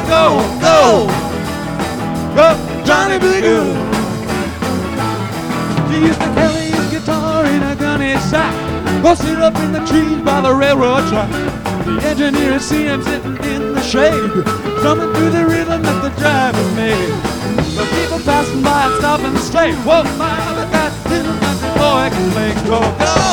go, go, go, Johnny B. Good. He used to carry his guitar in a gunny sack, posted up in the trees by the railroad track. The engineers see him sitting in the shade, drumming through the rhythm that the driver made. The people passing by and stopping straight. Whoa, my, but that little country boy can play go, go.